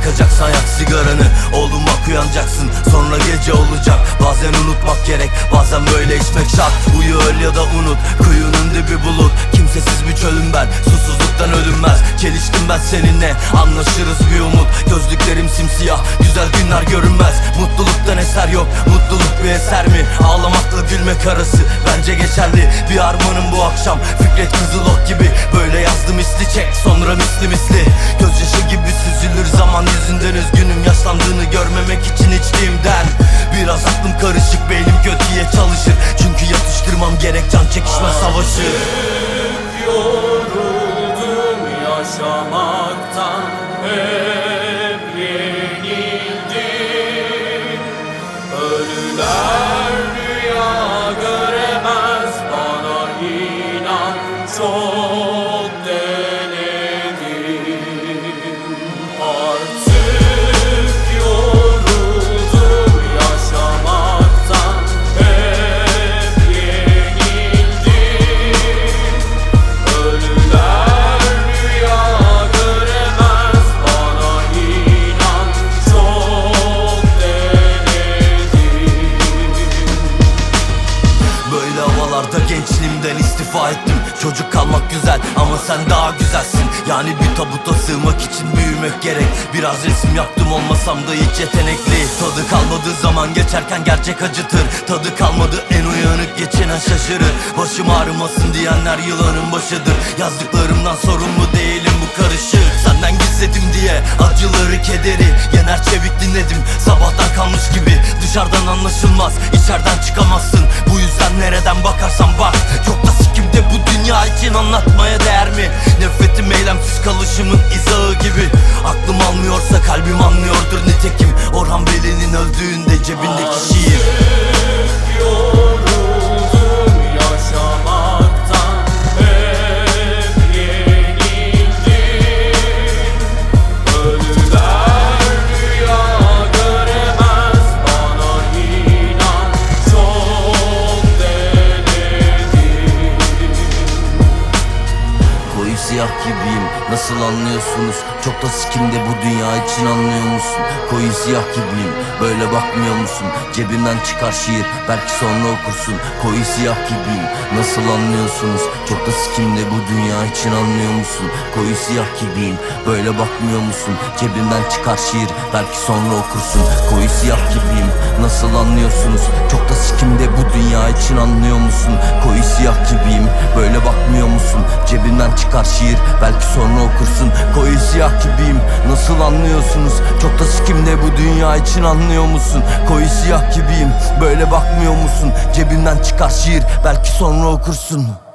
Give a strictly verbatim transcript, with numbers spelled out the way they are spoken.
Yakacaksan yak sigaranı, oğlum bak uyanacaksın. Sonra gece olacak, bazen unutmak gerek, bazen böyle içmek şart. Uyu öl ya da unut, kuyunun dibi bulut. Kimsesiz bir çölüm ben, susuzluktan ölünmez. Çeliştim ben seninle, anlaşırız bir umut. Gözlüklerim simsiyah, güzel günler görünmez. Mutluluktan eser yok, mutluluk bir eser mi? Ağlamakla gülmek arası bence geçerli. Bir armağanım bu akşam, Fikret Kızılok gibi. Böyle yazdım misli çek, sonra misli misli. Gözyaşı gibi süzülür zaman yüzünden, üzgünüm yaşlandığını görmemek için içtiğimden. Biraz aklım karışık, beynim kötüye çalışır. Çünkü yatıştırmam gerek can çekişme savaşı. Hep yoruldum yaşamaktan, hep yenildim. Ölüler rüya göremez, bana inan çok denedim. Artık yoruldum yaşamaktan, hep yenildim. Ölüler rüya göremez, bana inan çok denedim. Böyle havalarda gençliğimden istifa ettim. Çocuk kalmak güzel ama sen daha güzelsin. Yani bir tabuta sığmak için büyümek gerek. Biraz resim yaptım, olmasam da hiç yetenekli. Tadı kalmadığı zaman geçerken gerçek acıtır. Tadı kalmadı en uyanık geçenen şaşırır. Başım ağrımasın diyenler yılanın başıdır. Yazdıklarımdan sorumlu değilim, bu karışık. Senden gizledim diye acıları kederi yener çevik dinledim, sabahtan kalmış gibi. Dışarıdan anlaşılmaz, içeriden çıkamazsın. Bu yüzden nereden bakarsan bak, çok da sikimde bu dünya için anlatmaya değer mi? Nefretim eylemsiz kalışımın izahı gibi. Aklım almıyorsa kalbim anlıyordur nitekim. Orhan Veli'nin öldüğünde cebindeki şiir. Artık yoruldum yaşamaktan, hep yenildim. Ölüler rüya göremez, bana inan çok denedim. Koyu siyah gibiyim, nasıl anlıyorsunuz? Çok da sikimde bu dünya için anlıyor musun? Koyu siyah gibiyim, böyle bakmıyor musun? Cebimden çıkar şiir, belki sonra okursun. Koyu siyah gibiyim, nasıl anlıyorsunuz? Çok da sikimde bu dünya için anlıyor musun? Koyu siyah gibiyim, böyle bakmıyor musun? Cebimden çıkar şiir, belki sonra okursun. Koyu siyah gibiyim, nasıl anlıyorsunuz? Çok da sikimde bu dünya için anlıyor musun? Koyu siyah gibiyim, böyle bakmıyor musun? Cebimden çıkar şiir, belki sonra okursun. Koyu siyah gibiyim, nasıl anlıyorsunuz? Çok da sikimde bu dünya için anlıyor musun? Koyu siyah gibiyim, böyle bakmıyor musun? Cebimden çıkar şiir, belki sonra okursun.